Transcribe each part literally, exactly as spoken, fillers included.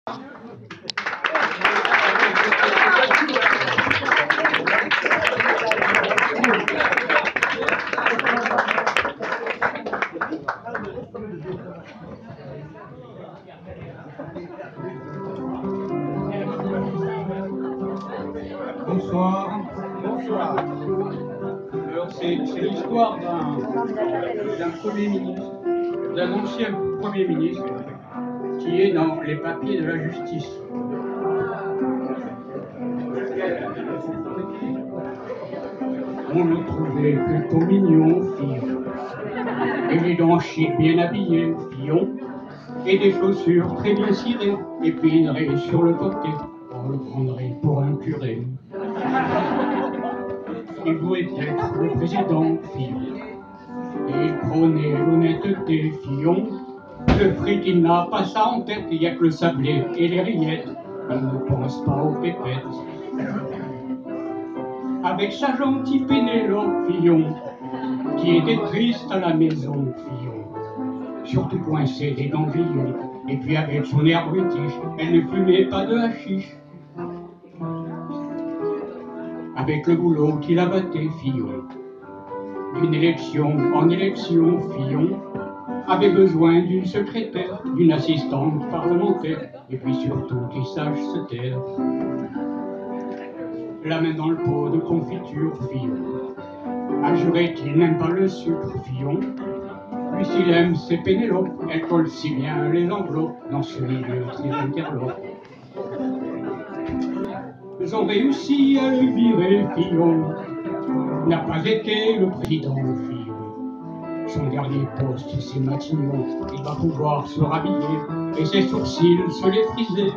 Bonsoir. Bonsoir. Alors, c'est l'histoire d'un Premier ministre, d'un ancien Premier ministre, qui est dans les papiers de la justice. On le trouvait plutôt mignon, Fillon, et les dents chic bien habillées, Fillon, et des chaussures très bien cirées, et puis une raie sur le côté, on le prendrait pour un curé. Il voulait être le président, Fillon, et il prônait l'honnêteté, Fillon. Le fric, il n'a pas ça en tête, il n'y a que le sablé et les rillettes, il ne pense pas aux pépettes. Avec sa gentille Pénélope, Fillon, qui était triste à la maison, Fillon, surtout coincée des dents grillées, et puis avec son air brutish, elle ne fumait pas de hashish. Avec le boulot qui la battait, Fillon, d'une élection en élection, Fillon avait besoin d'une secrétaire, d'une assistante parlementaire, et puis surtout qui sache se taire. La main dans le pot de confiture, Fillon a juré qu'il n'aime pas le sucre, Fillon. Lui, s'il aime ses Pénélopes, elle colle si bien les enveloppes dans ce milieu très interlope. Ils ont réussi à le virer, Fillon n'a pas été le président, Fillon. Son dernier poste, c'est Matignon, il va pouvoir se rhabiller et ses sourcils se les friser.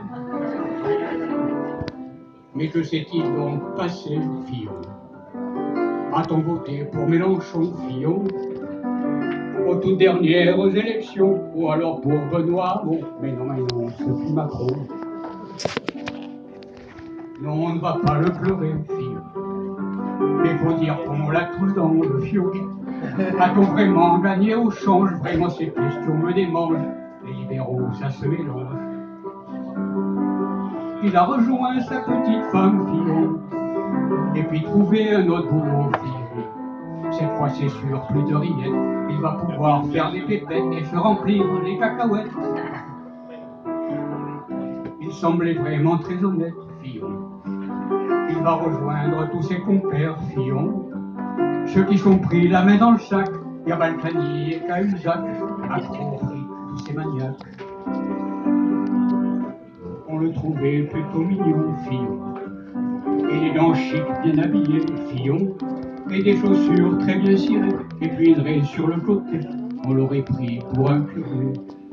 Mais que s'est-il donc passé, Fillon? A-t-on voté pour Mélenchon, Fillon, aux toutes dernières élections, ou alors pour Benoît Hamon? Mais non, mais non, ce fut Macron. Non, on ne va pas le pleurer, Fillon, mais faut dire qu'on l'a tous dans le fion. A-t-on vraiment gagné au change? Vraiment, ces questions me démangent. Les libéraux, ça se mélange. Il a rejoint sa petite femme, Fillon, et puis trouvé un autre boulot, Fillon. Cette fois, c'est sûr, plus de rillettes. Il va pouvoir faire des pépettes et se remplir les cacahuètes. Il semblait vraiment très honnête, Fillon. Il va rejoindre tous ses compères, Fillon, ceux qui sont pris la main dans le sac. Il y a Balkany et Cahuzac, accro, tous ces maniaques. On le trouvait plutôt mignon, Fillon, et les dents chic bien habillées, Fillon, et des chaussures très bien cirées, et puis une raie sur le côté, on l'aurait pris pour un curé.